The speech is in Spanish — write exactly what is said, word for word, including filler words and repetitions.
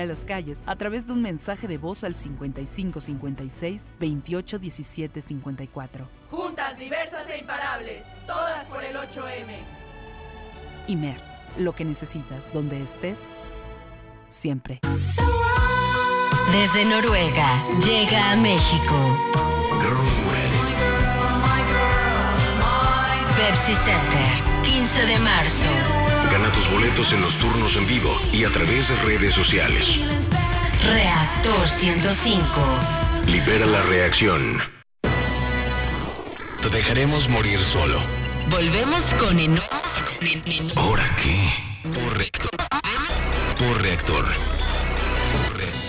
a las calles a través de un mensaje de voz al cincuenta y cinco cincuenta y seis veintiocho diecisiete cincuenta y cuatro. Juntas, diversas e imparables, todas por el ocho eme. Imer, lo que necesitas, donde estés, siempre. Desde Noruega, llega a México Pepsi Center, quince de marzo. Gana tus boletos en los turnos en vivo y a través de redes sociales. Reactor ciento cinco. Libera la reacción. Te dejaremos morir solo. Volvemos con Eno... ¿Ahora qué? Por reactor. Por reactor. Por reactor.